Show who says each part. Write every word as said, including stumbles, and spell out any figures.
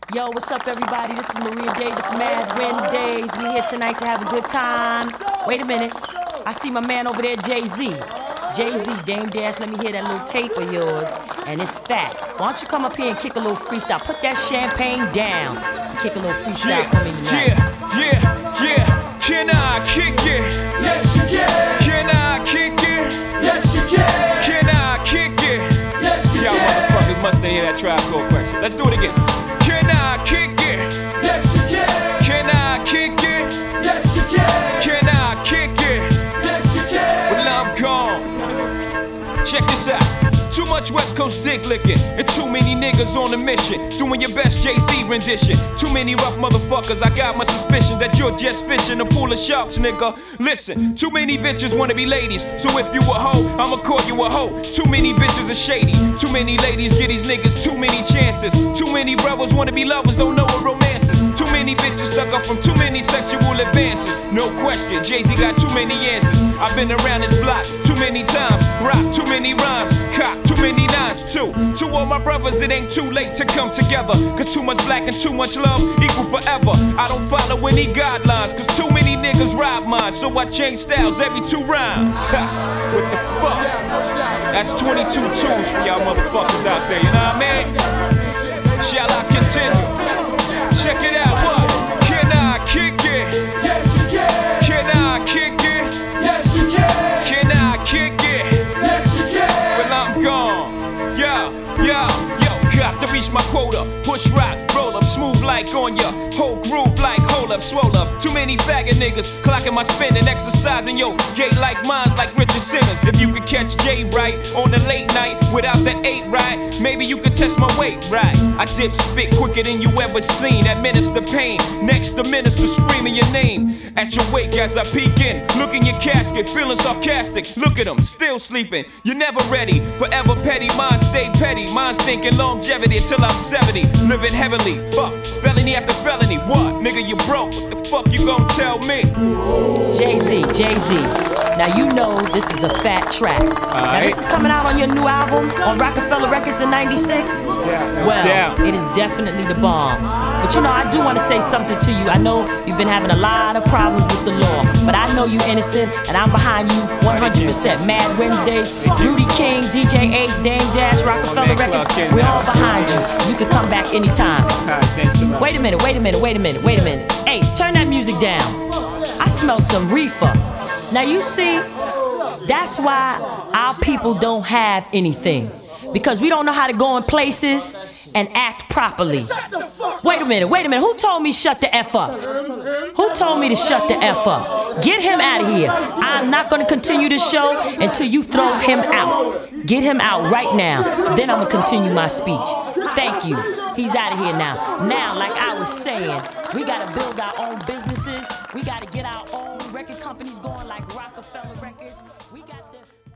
Speaker 1: Yo, what's up, everybody? This is Maria Davis, Mad Wednesdays. We here tonight to have a good time. Wait a minute. I see my man over there, Jay-Z. Jay-Z, Dame Dash, let me hear that little tape of yours. And it's fat. Why don't you come up here and kick a little freestyle? Put that champagne down. Kick a little freestyle
Speaker 2: yeah,
Speaker 1: for me tonight.
Speaker 2: Yeah, yeah, yeah. Can I kick it?
Speaker 3: Yes, you can.
Speaker 2: Can I kick it?
Speaker 3: Yes, you can.
Speaker 2: Can I kick it?
Speaker 3: Yes, you
Speaker 2: Y'all
Speaker 3: can.
Speaker 2: motherfuckers must hear that Tribe Called Quest. Let's do it again. Can I kick it?
Speaker 3: Yes, you can.
Speaker 2: Can I kick it?
Speaker 3: Yes, you can.
Speaker 2: Can I kick it?
Speaker 3: Yes, you can.
Speaker 2: Well, I'm gone. Check this out. Too much West Coast dick licking, and too many niggas on a mission, doing your best Jay-Z rendition. Too many rough motherfuckers, I got my suspicion that you're just fishing a pool of sharks, nigga. Listen, too many bitches wanna be ladies, so if you a hoe, I'ma call you a hoe. Too many bitches are shady, too many ladies give these niggas too many chances. Too many brothers wanna be lovers, don't know what romance is. Too many bitches stuck up from too many sexual advances. No question, Jay-Z got too many answers. I've been around this block too many times, rock too many rhymes, cop too many nines too. To all my brothers, it ain't too late to come together. Cause too much black and too much love equal forever. I don't follow any guidelines, cause too many niggas rob mine. So I change styles every two rhymes. What the fuck? That's twenty-two tunes for y'all motherfuckers out there, you know what I mean? Shall I continue? Check it out, what? Can I kick it?
Speaker 3: Yes, you can.
Speaker 2: Can I kick it?
Speaker 3: Yes, you can.
Speaker 2: Can I kick it?
Speaker 3: Yes, you can.
Speaker 2: Well, I'm gone. Yo, yo, yo, got to reach my quota. Push rock, roll up, smooth like on ya. Whole groove like hold up, swole up. Too many faggot niggas clocking my spin and exercising yo. Gay like minds like Richard Simmons. If you could catch Jay right on the late night without the eight right, maybe you could test my weight right. I dip spit quicker than you ever seen. Administer pain, next the minister screaming your name at your wake as I peek in. Look in your casket, feeling sarcastic. Look at them, still sleeping. You're never ready, forever petty. Mine stay petty, mine's thinking longevity until I'm seventy. Living heavenly, fuck, felony after felony. What, nigga, you broke? What the fuck you gon' tell me?
Speaker 1: Jay-Z, Jay-Z. Now you know this is a fat track. Now
Speaker 2: right.
Speaker 1: this is coming out on your new album on Rockefeller Records in ninety-six.
Speaker 2: Down,
Speaker 1: Well,
Speaker 2: down.
Speaker 1: it is definitely the bomb. But you know, I do want to say something to you. I know you've been having a lot of problems with the law, but I know you innocent, and I'm behind you one hundred percent. Mad Wednesdays, Rudy King, D J Ace, Dame Dash, Rockefeller Records, we're all behind you. You can come back anytime. Wait a minute, wait a minute, wait a minute, wait a minute. Ace, turn that music down. I smell some reefer. Now you see, that's why our people don't have anything. Because we don't know how to go in places and act properly. Wait a minute, wait a minute. Who told me shut the F up? Who told me to shut the F up? Get him out of here. I'm not gonna continue this show until you throw him out. Get him out right now. Then I'm gonna continue my speech. Thank you. He's out of here now. Now, like I was saying, we gotta build our own businesses. We gotta get our own record companies going like Rockefeller Records. We got the